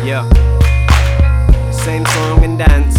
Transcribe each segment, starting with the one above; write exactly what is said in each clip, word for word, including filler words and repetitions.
Yeah. Same song and dance.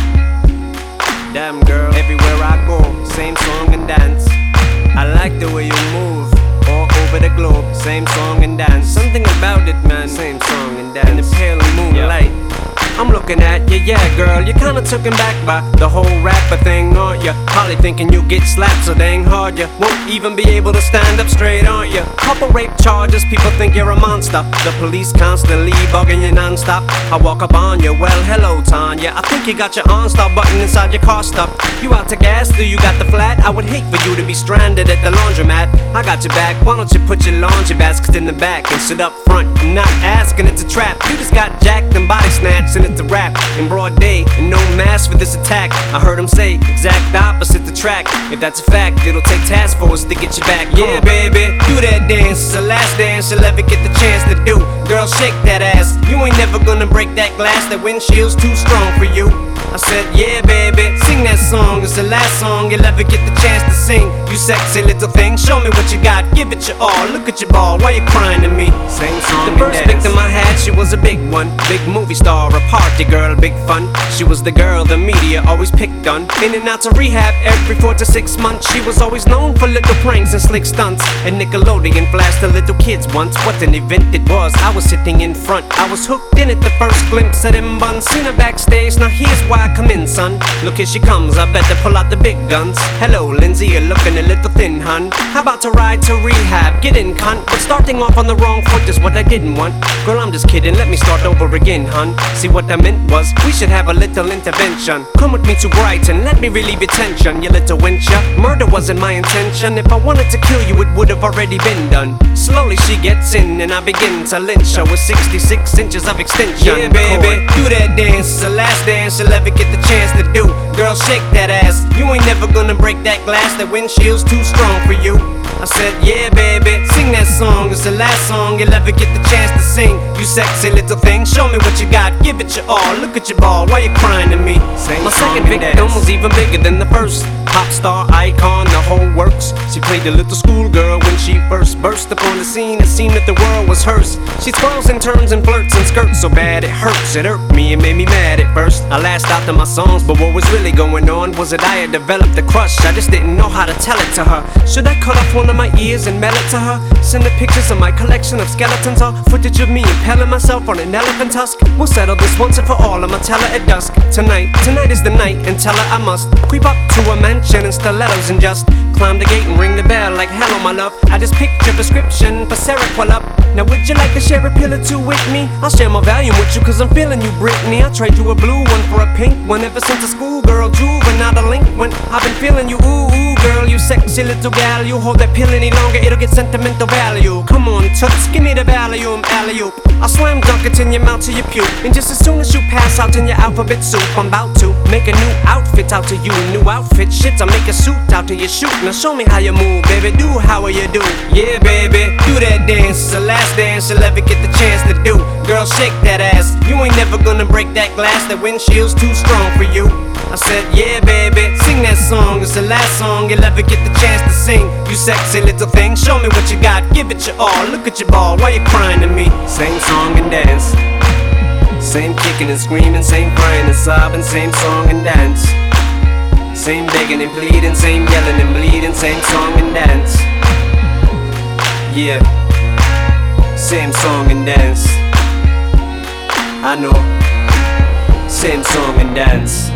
Damn girl, everywhere I go, same song and dance. I like the way you move all over the globe, same song and dance. Something about it, man, same song and dance. In the pale moonlight, yeah. I'm looking at you, yeah girl, you're kinda taken back by the whole rapper thing, aren't ya? Probably thinking you get slapped so dang hard you won't even be able to stand up straight, aren't ya? Couple rape charges, people think you're a monster. The police constantly bugging you non-stop. I walk up on you, well hello Tanya, I think you got your OnStar button inside your car stuff. You out to gas, do you got the flat? I would hate for you to be stranded at the laundromat. I got your back, why don't you put your laundry basket in the back and sit up front? I'm not asking, it's a trap. You just got jacked and body snatched and it's a rap in broad day and no mask for this attack. I heard him say exact opposite the track. If that's a fact, it'll take task force to get you back. Yeah baby, do that dance, it's the last dance you'll ever get the chance to do. Girl, shake that ass, you ain't never gonna break that glass. That windshield's too strong for you. I said, yeah baby, sing that song, it's the last song you'll ever get the chance to sing. You sexy little thing, show me what you got, give it your all. Look at your ball, why you crying to me? Same song. The first victim I had, she was a big one. Big movie star, a party girl, big fun. She was the girl the media always picked on. In and out to rehab every four to six months. She was always known for little pranks and slick stunts. And Nickelodeon flashed the little kids once. What an event it was, I was sitting in front. I was hooked in at the first glimpse of them buns. Seen her backstage, now here's why I come in, son. Look, here she comes, I better pull out the big guns. Hello Lindsay, you're looking a little thin, hun. How about to ride to rehab, get in cunt. But starting off on the wrong foot is what I didn't want. Girl, I'm just kidding, let me start over again, hun. See what I meant was, we should have a little intervention. Come with me to Brighton, let me relieve your tension, you little wencher. Murder wasn't my intention, if I wanted to kill you it would have already been done. Slowly she gets in and I begin to lynch her with sixty-six inches of extension. Yeah baby, do that dance, it's the last dance you'll ever get the chance to do. Girl, shake that ass, you ain't never gonna break that glass. That windshield's too strong for you. I said, yeah baby, sing that song, it's the last song you'll ever get the chance to sing. You sexy little thing, show me what you got, give it your all. Look at your ball, why you crying to me? My second victim was even bigger than the first. Pop star, icon, the whole works. She played a little schoolgirl when she first burst upon the scene. It seemed that the world was hers. She twirls and turns and flirts and skirts so bad it hurts. It irked me, it made me mad at first. I lashed out to my songs, but what was really going on was that I had developed a crush. I just didn't know how to tell it to her. Should I cut off one of my ears and mail it to her? Send her pictures of my collection of skeletons or footage of me impaling myself on an elephant tusk? We'll settle this once and for all, I'ma tell her at dusk. Tonight, tonight is the night, and tell her I must creep up to a mansion in stilettos and just climb the gate and ring the bell like hello my love. I just picked your prescription for Seroquel up. Now would you like to share a pill or two with me? I'll share my Valium with you cause I'm feeling you Britney. I'll trade you a blue one for a pink one. Ever since a schoolgirl juvenile delinquent, I've been feeling you, ooh ooh girl, you sexy little gal. You hold that pill any longer, it'll get sentimental value. Come on toots, give me the Valium, alley-oop. I'll slam dunk it in your mouth till you puke. And just as soon as you pass out in your alphabet soup, I'm about to make a new outfit out to you. New outfit, shit, I'll make a suit out to your shoot. Now show me how you move, baby, do how you do. Yeah baby, do that dance, it's the last dance you'll ever get the chance to do. Girl, shake that ass, you ain't never gonna break that glass. That windshield's too strong for you. I said, yeah baby, sing that song, it's the last song you'll ever get the chance to sing. You sexy little thing, show me what you got, give it your all. Look at your ball, why you crying to me? Same song and dance, same kicking and screaming, same crying and sobbing, same song and dance. Same begging and pleading, same yelling and bleeding, same song and dance. Yeah, same song and dance. I know, same song and dance.